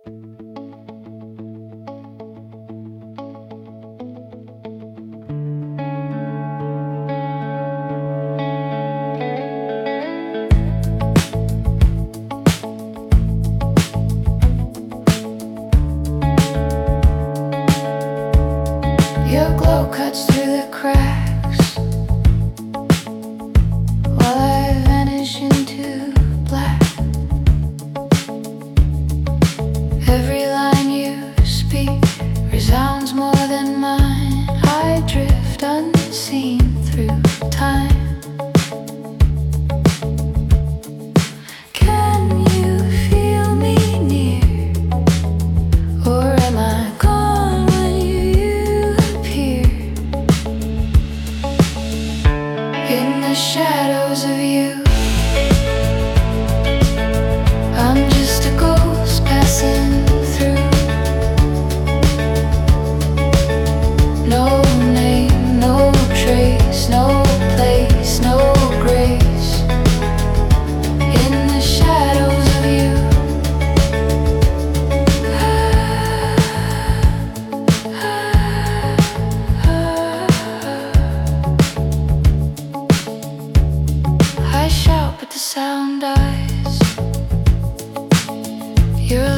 Your glow cuts through the cracks while I vanish into black. Every line you speak resounds more than mine. I drift unseen through time. Can you feel me near, or am I gone when you appear? In the shadows of you, I'm just a ghost passing through. No name, no trace, no place, no grace. In the shadows of you, I shout but the sound dies. You're